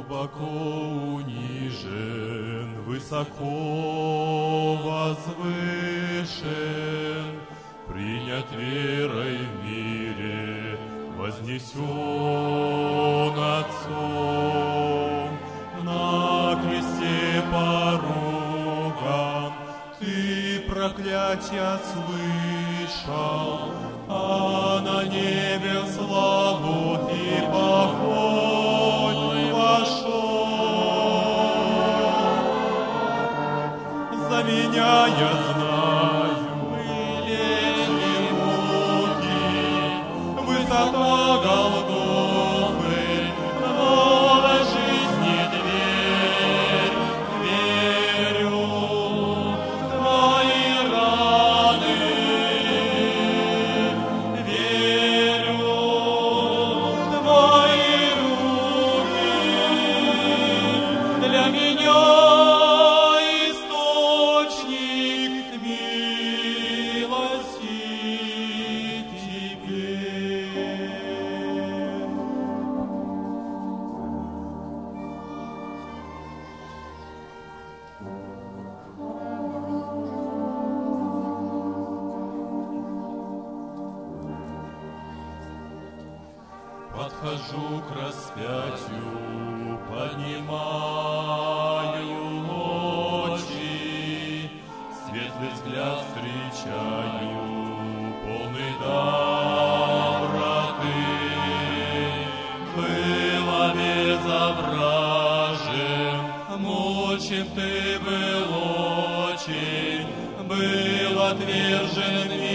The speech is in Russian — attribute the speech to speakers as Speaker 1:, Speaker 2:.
Speaker 1: глубоко унижен, высоко возвышен, принят верой в мире, вознесен Отцом, на кресте поруган, ты проклятия слышал, а на небе в славу и покой вошел. За меня я знаю, были муки, высота Голгофы, новой жизни дверь, верю, твои раны, верю, твои руки для меня источник милости теперь. Подхожу к распятию, поднимаю очи, светлый взгляд встречаю, полный доброты. Было безображен, мучим ты был очень, был отвержен